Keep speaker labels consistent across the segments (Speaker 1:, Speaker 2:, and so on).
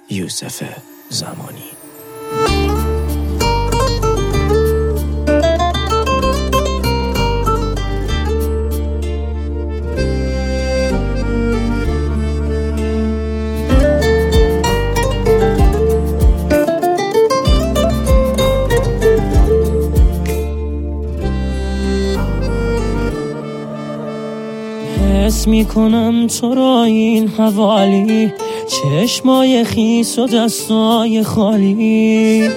Speaker 1: یوسف زمانی.
Speaker 2: حس میکنم تو را این حوالی، چشمای خیس و دستای خالی،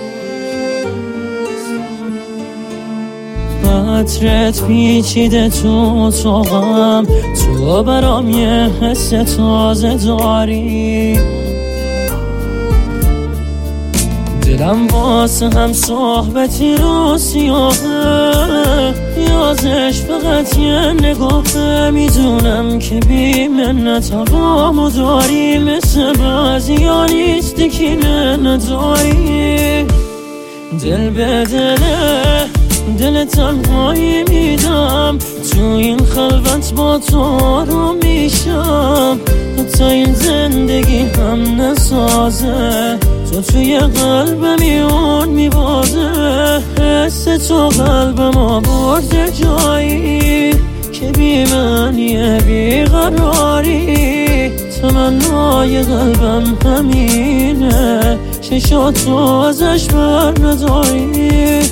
Speaker 2: عطرت پیچیده تو اتاقم، تو برام یه حس تازه داری. دلم واسه هم صحبتی رو سیاهه، یازش فقط یه نگاهه. میدونم که بی منت هوامو داری، مثل بعضیا نیستی که نداری. دل به دل تنهایی میدم، تو این خلوت با تو رو میشم. حتی این زندگی هم نسازه، تو توی قلبم اون میبازه. حس تو قلبم آورده جایی که بی من یه بیقراری. تمنای قلبم همینه، چشاتو ازش بر نداری.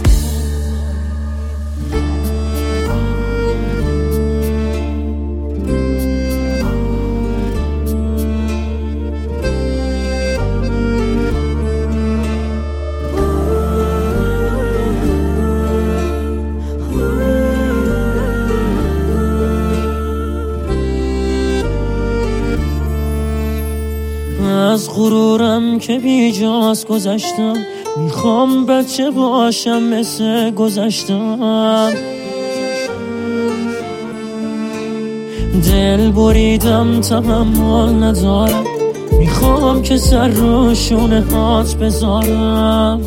Speaker 2: از غرورم که بیجاست گذشتم، میخوام بچه باشم مثل گذشتم. دل بریدم تحمل ندارم، میخوام که سر رو شونه هات بذارم.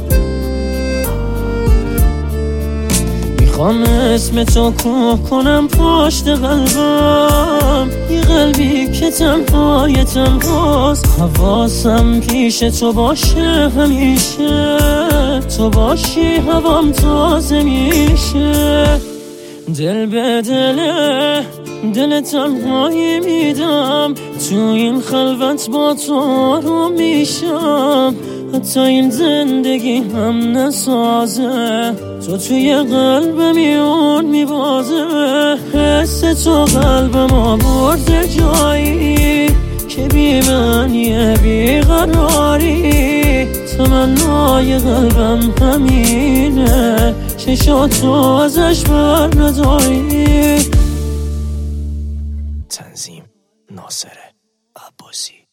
Speaker 2: میخوام اسم تو کوه کنم پشت قلبم، یه قلبی که تنهاست. حواسم پیش تو باشه همیشه، تو باشی هوام تازه میشه. دل به دل تنهایی میدم، تو این خلوت با تو رو میشم. حتی این زندگی هم نسازه، تو توی قلبم اون میبازه. حس تو قلبم آورده جایی که بی من یه بیقراری. تمنای قلبم همینه، چشاتو ازش بر نداری.
Speaker 1: تنظیم ناصر عباسی.